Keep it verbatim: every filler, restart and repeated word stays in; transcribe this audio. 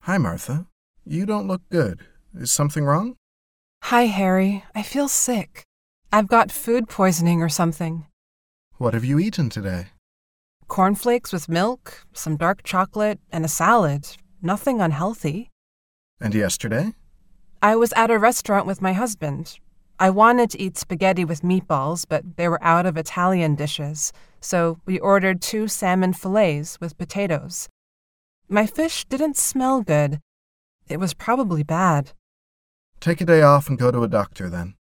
Hi, Martha. You don't look good. Is something wrong? Hi, Harry. I feel sick. I've got food poisoning or something. What have you eaten today? Cornflakes with milk, some dark chocolate, and a salad. Nothing unhealthy. And yesterday? I was at a restaurant with my husband. I wanted to eat spaghetti with meatballs, but they were out of Italian dishes, so we ordered two salmon fillets with potatoes. My fish didn't smell good. It was probably bad. Take a day off and go to a doctor then.